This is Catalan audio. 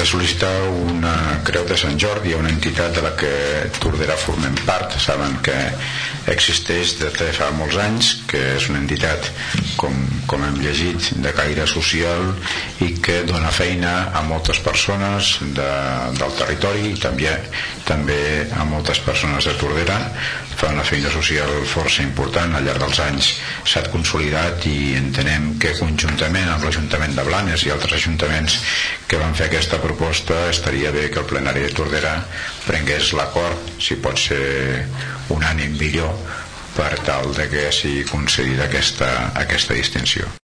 de sol·licitar una Creu de Sant Jordi a una entitat de la que Tordera formem part. Saben que existeix des de fa molts anys, que és una entitat, com hem llegit, de caire social i que dona feina a moltes persones del territori i també a moltes persones de Tordera. Fa una feina social força important, al llarg dels anys s'ha consolidat i entenem que conjuntament amb l'Ajuntament de Blanes i altres ajuntaments que van fer aquesta proposta estaria bé que el plenari de Tordera prengués l'acord, si pot ser unànim millor, per tal de que sigui concedida aquesta distinció.